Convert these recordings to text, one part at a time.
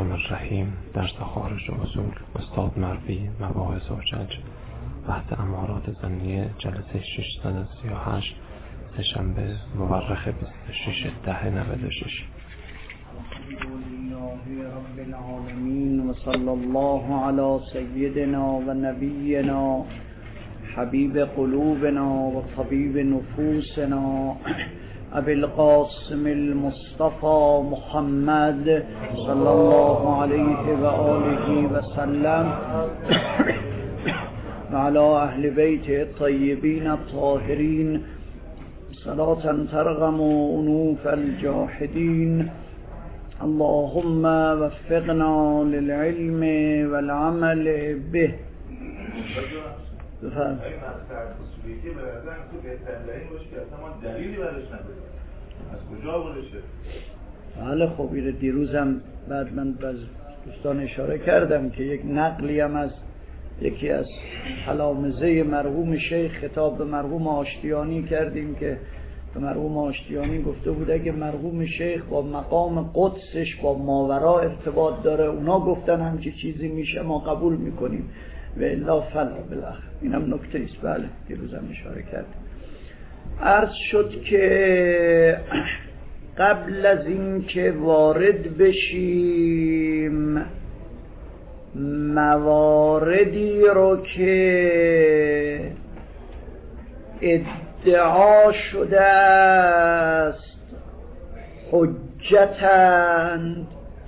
الرحمن الرحیم. درس خارج اصول استاد مروی مباحث حجج بحث امارات ظنیه جلسه 638 سه‌شنبه مورخ 26/10/96. رب العالمین و صلی الله علی سیدنا و نبینا حبیب قلوبنا و طبیب نفوسنا ابی القاسم المصطفى محمد صلی الله علیه و آله و سلم و علی اهل بیت الطیبین الطاهرین صلاة ترغم انوف الجاحدین. اللهم وفقنا للعلم والعمل به. بفهم بله خب این دیروزم بعد من باز دوستان اشاره کردم که یک نقلی هم از یکی از تلامذه مرحوم شیخ خطاب به مرحوم آشتیانی کردیم که به مرحوم آشتیانی گفته بود اگه مرحوم شیخ با مقام قدسش با ماورا ارتباط داره اونا گفتن همچی چیزی میشه ما قبول میکنیم و الا فلا بالاخره. اینم نکته است. بله دیروزم اشاره کردیم. عرض شد که قبل از این که وارد بشیم مواردی رو که ادعا شده است حجتند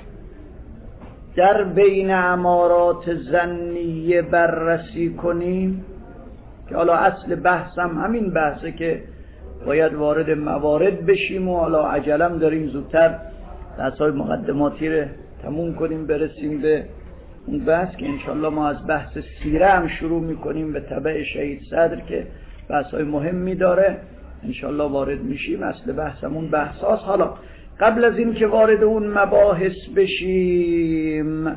در بین امارات ظنیه بررسی کنیم، که حالا اصل بحثم همین بحثه که باید وارد موارد بشیم و حالا عجلم داریم زودتر بحث‌های مقدماتی رو تموم کنیم برسیم به اون بحث که انشالله ما از بحث سیره هم شروع میکنیم به تبع شهید صدر که بحث‌های مهمی داره. انشالله وارد میشیم. اصل بحثمون بحث هاست. حالا قبل از این که وارد اون مباحث بشیم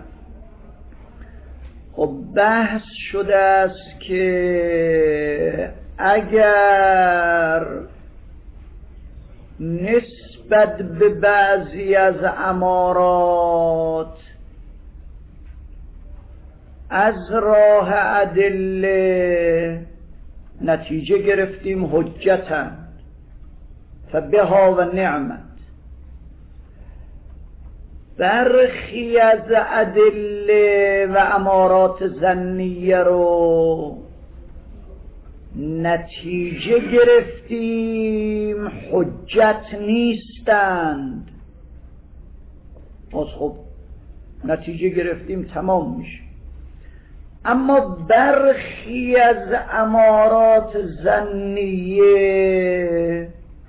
خب بحث شده است که اگر نسبت به بعضی از امارات از راه ادله نتیجه گرفتیم حجتن فبها و نعمت، برخی از ادله و امارات ظنیه رو نتیجه گرفتیم حجت نیستند. خب نتیجه گرفتیم تمام میشه. اما برخی از امارات ظنیه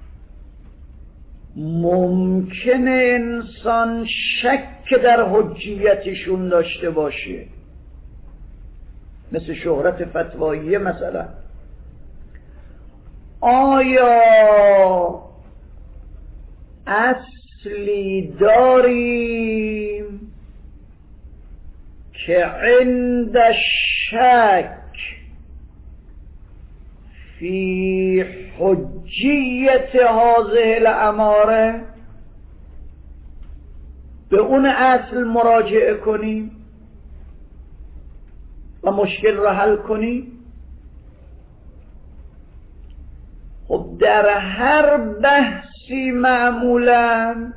ممکنه انسان شک در حجیتشون داشته باشه، مثل شهرت فتواییه مثلا. آیا اصلی داریم که عند شک فی حجیت هذه الاماره به اون اصل مراجعه کنیم و مشکل را حل کنیم؟ خب در هر بحثی معمولا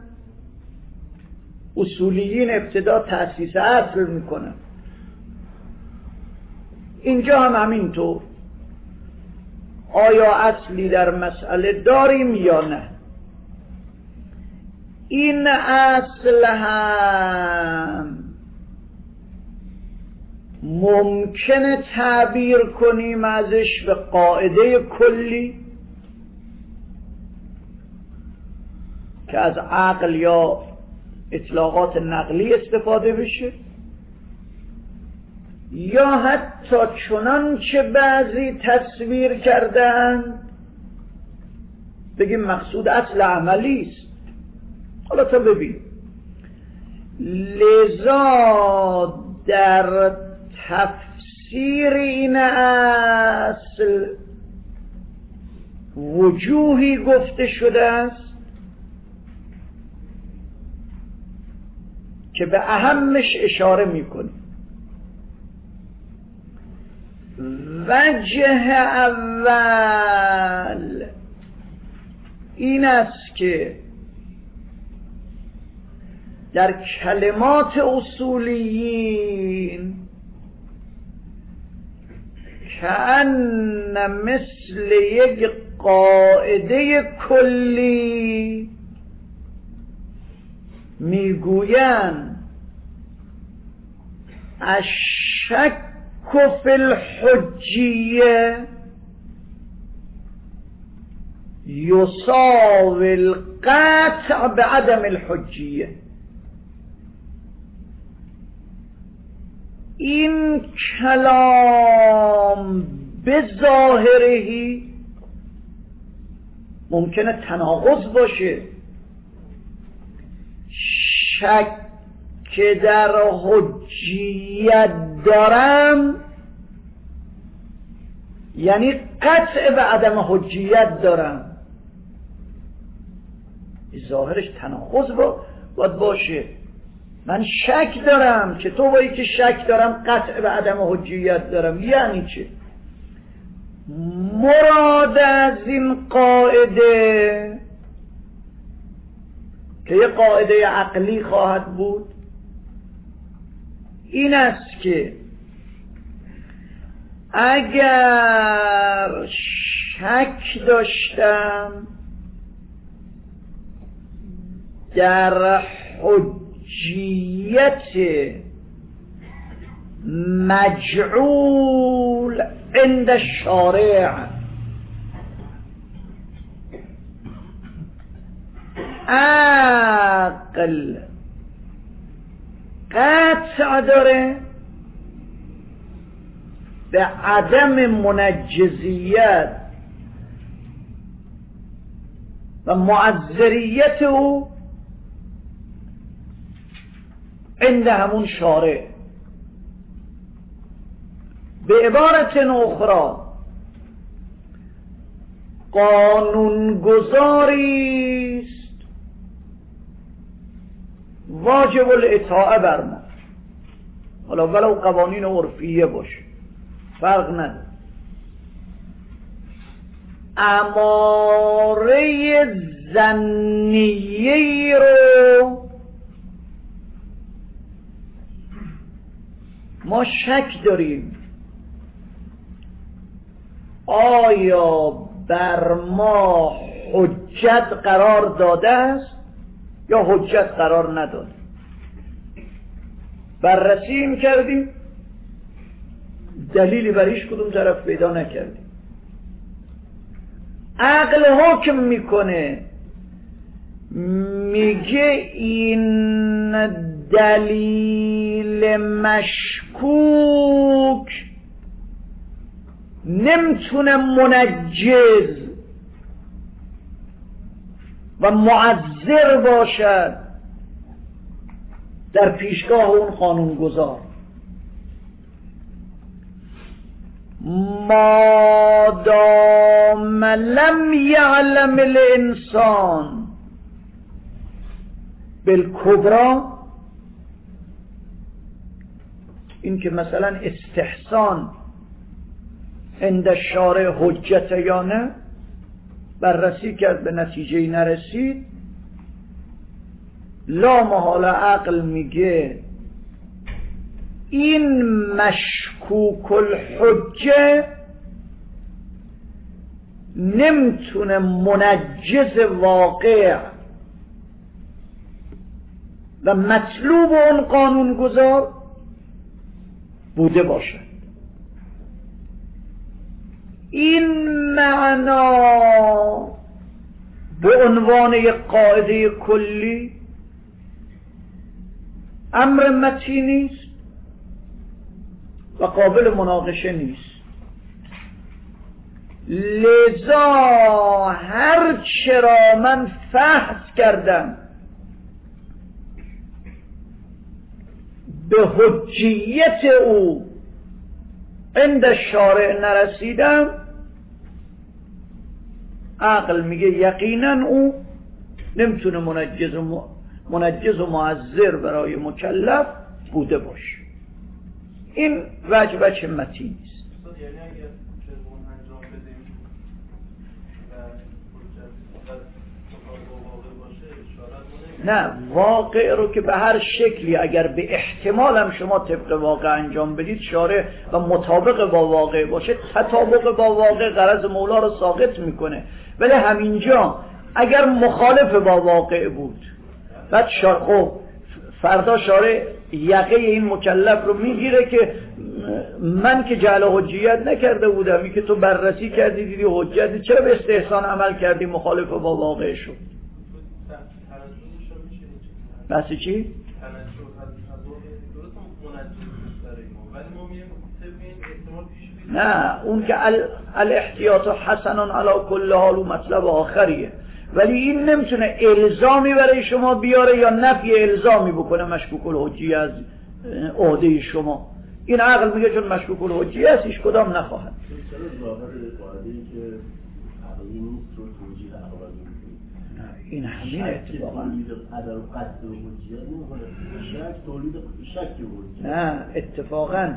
اصولیین ابتدا تأسیس اصل میکنن. اینجا هم همینطور. آیا اصلی در مسئله داریم یا نه؟ این اصل هم ممکنه تعبیر کنیم ازش به قاعده کلی که از عقل یا اطلاقات نقلی استفاده بشه، یا حتی چنانچه بعضی تصویر کردن بگیم مقصود اصل عملی است. حالا تا ببین، لذا در تفسیر این اصل وجوهی گفته شده است که به اهمش اشاره میکنه. وجه اول این است که در کلمات اصولیین کأن مثل یک قاعده کلی میگویند الشک فی الحجیه یساوی القطع بعدم الحجیه. این کلام به ظاهرهی ممکنه تناقض باشه. شک که در حجیت دارم یعنی قطع به عدم حجیت دارم. ظاهرش تناقض باید باشه. من شک دارم که تو بایی که شک دارم قطع به عدم حجیت دارم. یعنی چه؟ مراد از این قاعده که یه قاعده عقلی خواهد بود این است که اگر شک داشتم در حجیت مجعول عند الشارع، عقل قطع داره به عدم منجزیت و معذریت او عند همون شارع. به عبارت اخرى قانونگذاری است واجب الاطاعه بر ما، حالا ولو قوانین عرفیه باشه فرق نداره. اماره ظنیه رو ما شک داریم آیا بر ما حجت قرار داده است یا حجت قرار نداده. بررسی کردیم دلیلی بریش کدوم طرف پیدا نکردیم. عقل حکم میکنه میگه این دلیل مشکوک نمیتونه منجز و معذر باشد در پیشگاه اون قانونگذار. مادام لم یعلم الانسان بالکبرا، این که مثلا استحسان عند الشارع حجت یا نه، بررسی کرد به نتیجه نرسید، لا محال عقل میگه این مشکوک الحجه نمیتونه منجز واقع و مطلوب اون قانونگذار بوده باشد. این معنا به عنوان یک قاعده کلی امر مطی نیست و قابل مناقشه نیست. لذا هر چرا من فحص کردم به حجیت او عند شارع نرسیدم، عقل میگه یقینا او نمیتونه منجز و منجز و معذر برای مکلف بوده باشه. این وجه متین است. یعنی اگر چون انجام بدیم و نه، واقع رو که به هر شکلی اگر به احتمال هم شما طبق واقع انجام بدید شارع و مطابق با واقع باشه، تطابق با واقع غرض مولا رو ساقط میکنه. ولی همینجا اگر مخالف با واقع بود، بعد خب فردا شارع یقه این مکلف رو میگیره که من که جعل حجیت نکرده بودم، این که تو بررسی کردی دیدی حجتی، چرا به استحسان عمل کردی مخالف با واقع شد؟ بس چی؟ نه، اون که الاحتیاط حسن علی کل حال و مطلب آخریه، ولی این نمیتونه الزامی برای شما بیاره یا نفی الزامی بکنه مشکوک الحجیه از عهده شما. این عقل میگه چون مشکوک الحجیه است هیچ کدام نخواهد. این همین اتفاقا نه، اتفاقا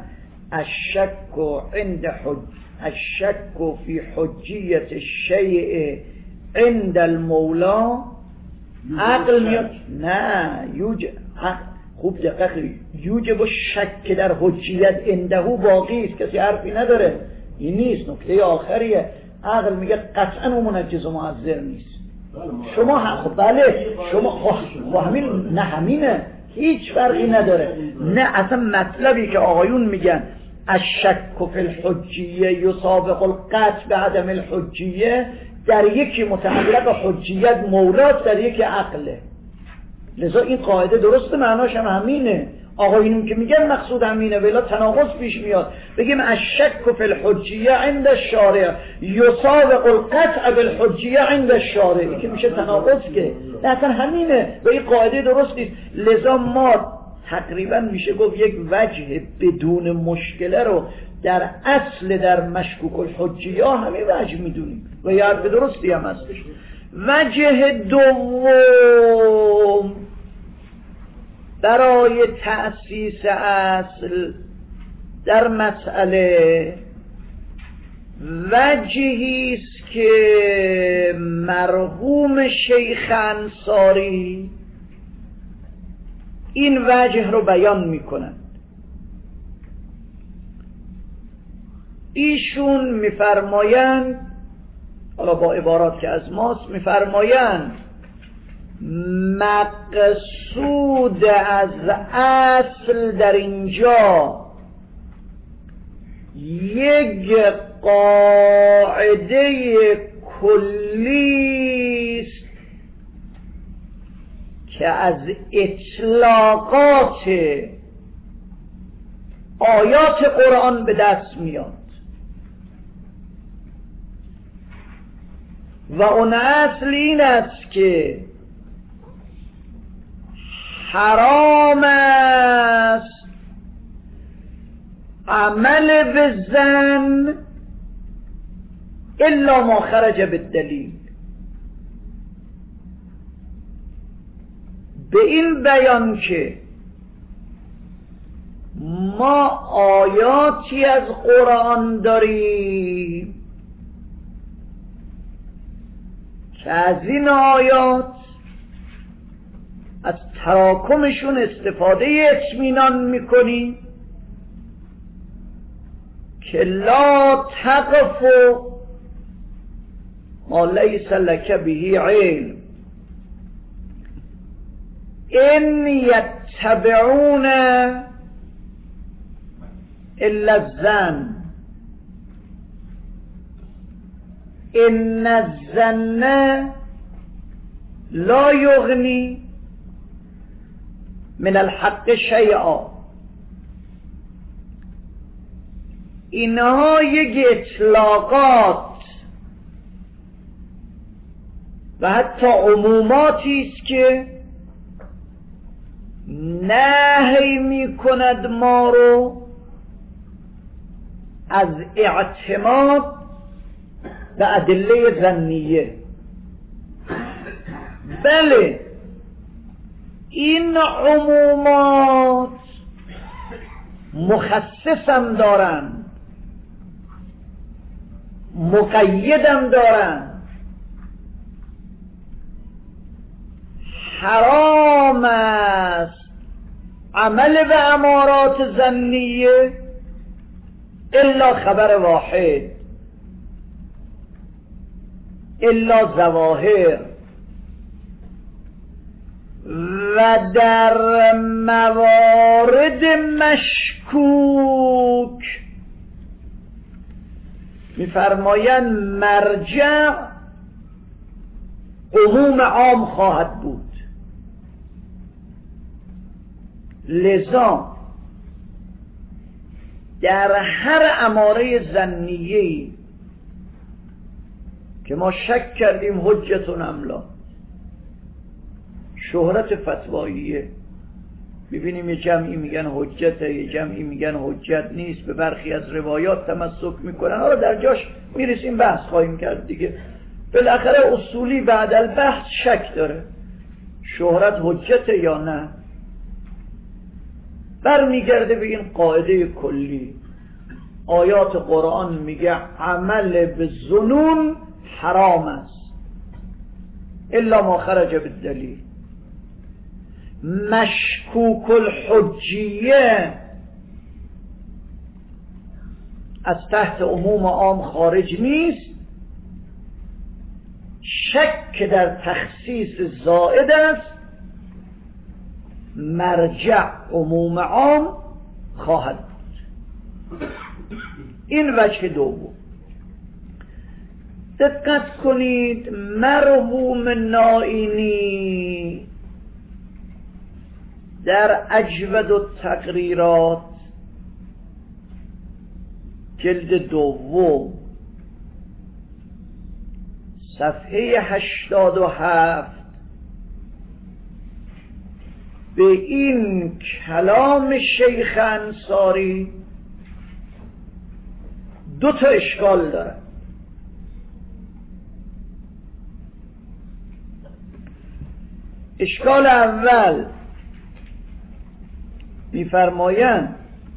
الشک فی حجیت الشیء عند المولا عقل میاد. نه خوب دقیق یوجب شک در حجیت عنده باقی است، کسی حرفی نداره. این نیست، نکته آخریه. عقل میگه قطعا اون منجز و معذر نیست. شما بله شما همین نه، همینه، هیچ فرقی نداره. نه، اصلا مطلبی که آقایون میگن الشک فی الحجیه یسابق القطع به عدم الحجیه، در یکی متعلق حجیت مولاست، در یکی عقله. لذا این قاعده درسته، معناش هم همینه. آقایون که میگن مقصود همینه، ولی تناقض پیش میاد. بگیم الشک فی الحجیه عند الشارع یسابق القطع بالحجیه عند الشارع، که میشه تناقض که اصلا همینه و این قاعده درستی. لذا ما تقریبا میشه گفت یک وجه بدون مشکله رو در اصل در مشکوک الحجیه همین وجه میدونیم و یه حرف درستی هم هستش. وجه دوم برای تأسیس اصل در مسئله وجهی است که مرحوم شیخ انصاری این وجه رو بیان میکنند. ایشون میفرمایند، حالا با عبارات که از ماست، میفرمایند مقصود از اصل در اینجا یک قاعده کلی است که از اطلاقات آیات قرآن به دست میاد و اون اصل این است که حرام است عمل به زن الا ما خرج بالدلیل. به این بیان که ما آیاتی از قرآن داریم که از این آیات از تراکمشون استفاده اطمینان میکنی که لا تقف ما لیس لک به علم ان یتبعون الا الظن ان الظن لا یغنی من الحق شیئا. اینها یک اطلاقات و حتی عموماتی است که نهی می کند ما رو از اعتماد به ادله ظنیه. بله این عمومات مخصصم دارن، مقیدم دارن. حرام است عمل به امارات ظنیه الا خبر واحد، الا ظواهر. و در موارد مشکوک می‌فرمایند مرجع عموم عام خواهد بود. لذا در هر اماره ظنیه‌ای که ما شک کردیم حجتون املا، شهرت فتواییه، میبینیم یه جمعی میگن حجته، یه جمعی میگن حجت نیست، به برخی از روایات تمسک میکنن. حالا در جاش میرسیم بحث خواهیم کرد دیگه. بالاخره اصولی بعد البحث شک داره شهرت حجته یا نه. برمیگرده به این قاعده کلی. آیات قرآن میگه عمل به ظنون حرام است الا ما خرج بالدلیل. مشکوک الحجیه از تحت عموم عام خارج نیست. شک در تخصیص زائد است، مرجع عموم عام خواهد بود. این وجه دوم. دقت کنید، مرحوم نائینی در اجود التقریرات جلد دوم صفحه 87 به این کلام شیخ انصاری دو تا اشکال داره. اشکال اول می‌فرمایند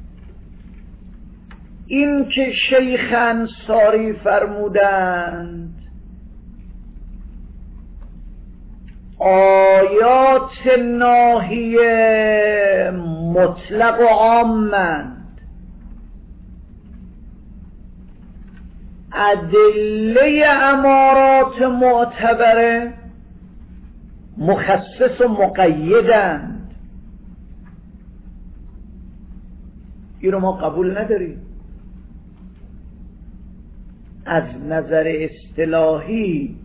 این که شیخ انصاری فرمودند آیات ناهیه مطلق و عامند، ادله امارات معتبره مخصص و مقیدند. این رو ما قبول نداریم. از نظر اصطلاحی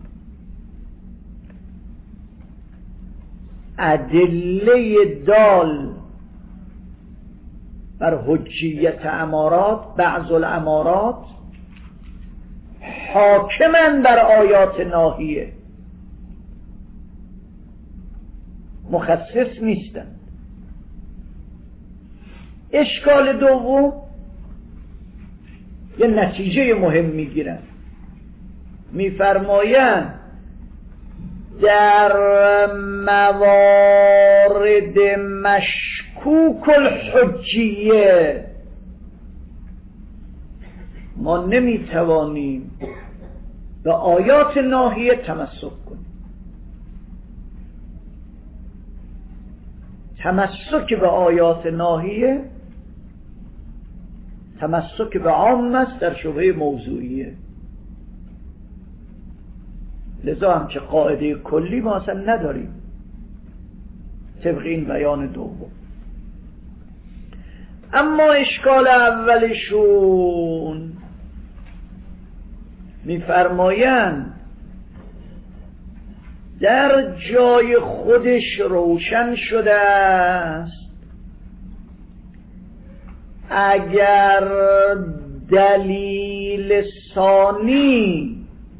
ادله دال بر حجیت امارات، بعض الامارات حاکمن بر آیات ناهیه، مخصص نیستند. اشکال دوم یه نتیجه مهم میگیرن، میفرمایند در موارد مشکوک الحجیه ما نمیتوانیم به آیات ناهیه تمسک کنیم. تمسک به آیات ناهیه تمسک به عام است در شبهه موضوعیه. لذا هم که قاعده کلی ما اصلا نداریم طبق این بیان دوم. اما اشکال اولشون میفرمایند در جای خودش روشن شده است اگر دلیل ثانی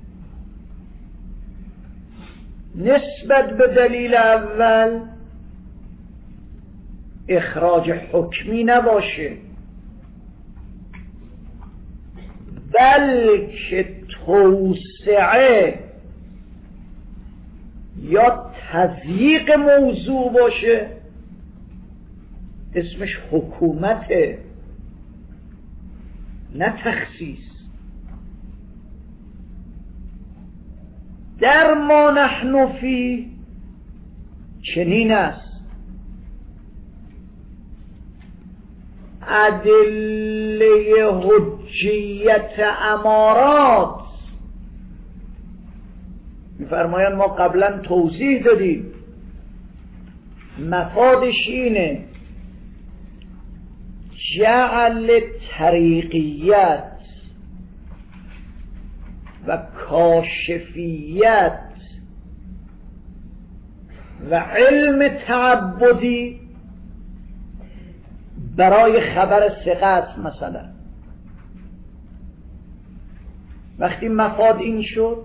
نسبت به دلیل اول اخراج حکمی نباشه بلکه توسعه یا تضییق موضوع باشه اسمش حکومته، نه تخصیص. در ما نحن فی چنین است. ادله حجیت امارات می‌فرمایند ما قبلا توضیح دادیم مفادش اینه جعل طریقیت و کاشفیت و علم تعبدی برای خبر ثقت. مثلا وقتی مفاد این شد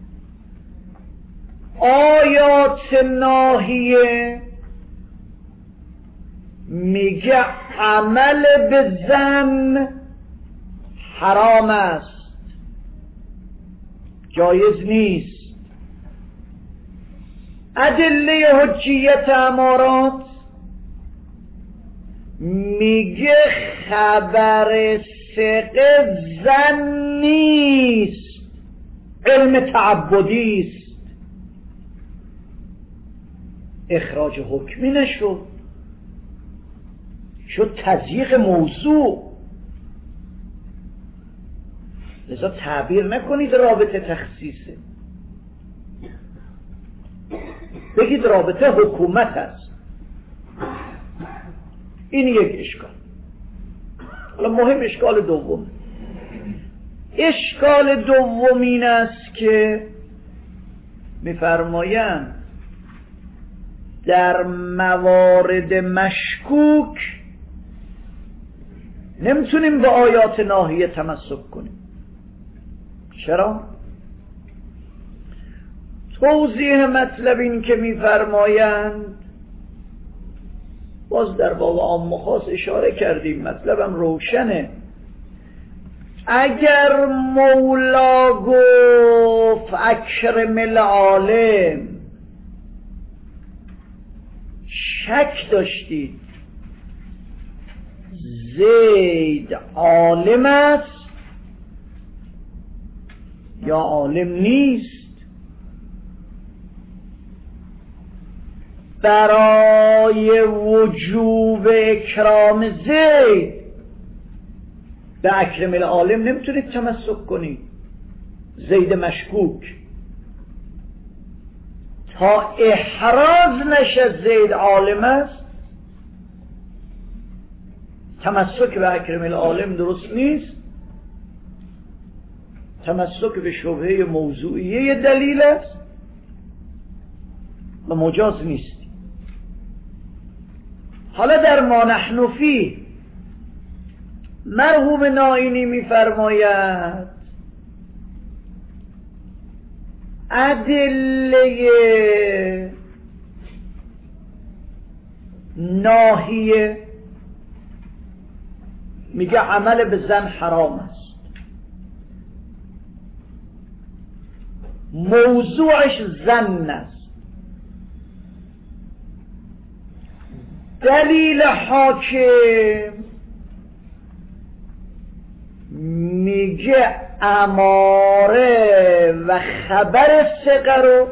آیات ناهیه میگه عمل به ظن حرام است، جایز نیست. ادله حجیت امارات میگه خبر ثقه ظن نیست، علم تعبدی است. اخراج حکمی نشد، شد تضییق موضوع. لذا تعبیر نکنید رابطه تخصیصه، بگید رابطه حکومت است. این یک اشکال. حالا مهم اشکال دوم. اشکال دوم این است که می‌فرمایند در موارد مشکوک نمیتونیم به آیات ناهیه تمسک کنیم. چرا؟ توضیح مطلب این که می‌فرمایند، باز در باب عام و خاص اشاره کردیم، مطلبم روشنه. اگر مولا گفت اکرم العالم، شک داشتید زید عالم است یا عالم نیست، برای وجوب اکرام زید به اکرم العالم نمیتونید تمسک کنید. زید مشکوک تا احراز نشه زید عالم است، تمسک به اکرم العالم درست نیست. تمسک به شبهه موضوعیه دلیل است و مجاز نیست. حالا در ما نحن فیه مرحوم نائینی می‌فرماید ادله ناهیه میگه عمل به ظن حرام است، موضوعش ظن است. دلیل حاکم میگه اماره و خبر ثقه رو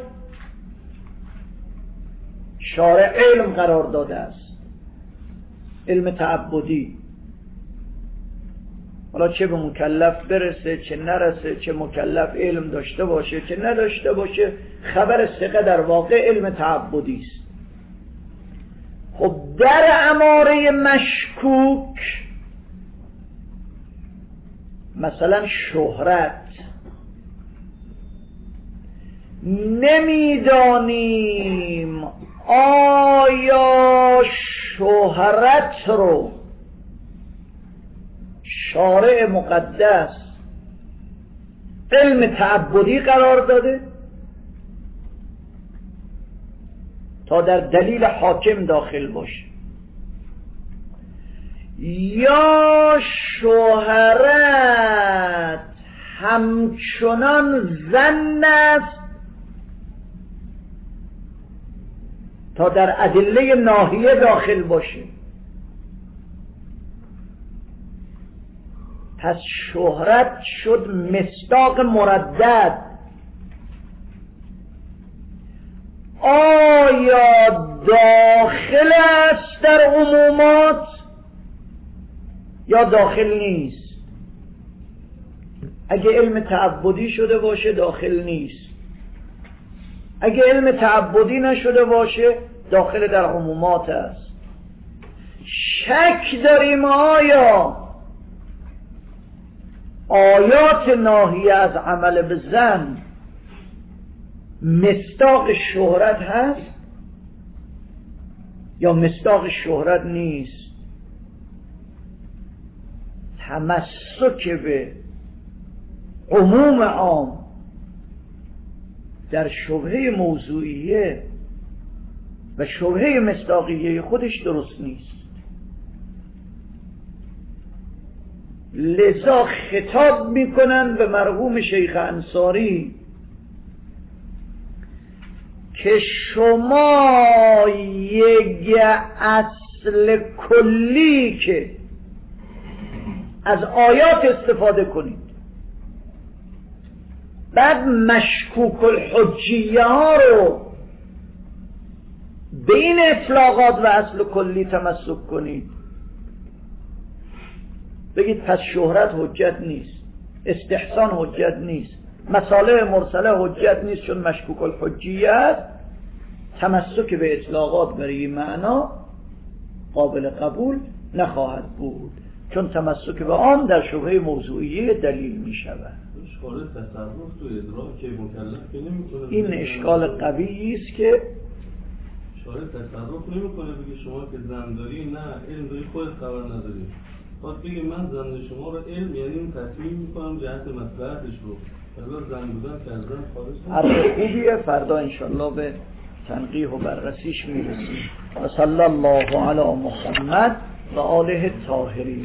شارع علم قرار داده است، علم تعبدی. حالا چه به مکلف برسه چه نرسه، چه مکلف علم داشته باشه چه نداشته باشه، خبر ثقه در واقع علم تعبدی است. خب در اماره مشکوک مثلا شهرت، نمیدانیم آیا شهرت رو شارع مقدس علم تعبدی قرار داده تا در دلیل حاکم داخل باشه، یا شهرت همچنان ظن است تا در ادله ناحیه داخل باشه. پس شهرت شد مصداق مردد. آیا داخل است در عمومات یا داخل نیست؟ اگه علم تعبدی شده باشه داخل نیست، اگه علم تعبدی نشده باشه داخل در عمومات است. شک داریم آیا آیات ناهیه از عمل به زن مصداق شهرت هست یا مصداق شهرت نیست؟ تمسک به عموم عام در شبهه موضوعیه و شبهه مصداقیه خودش درست نیست. لذا خطاب میکنن به مرحوم شیخ انصاری که شما یک اصل کلی که از آیات استفاده کنید، بعد مشکوک الحجیه ها رو بین اطلاقات و اصل کلی تمسک کنید، بگید پس شهرت حجت نیست، استحسان حجت نیست، مصالح مرسله حجت نیست چون مشکوک الحجیه است، تمسک به اطلاقات برای معنا قابل قبول نخواهد بود چون تمسک به آن در شبهه موضوعیه دلیل می شود. این اشکال قوی است که شارع تصرف نمیکنه بگه شما که زن داری نه علم داری خودت خبر نداری، باید بگه من زن شما رو علم یعنی این تصمیم میکنم جهت مصلحتش رو اگر زن بودن که از زن خارج حرف خوبیه، فردا انشالله به تنقیح و بررسیش میرسیم. و صلی الله علی محمد و آله الطاهرین.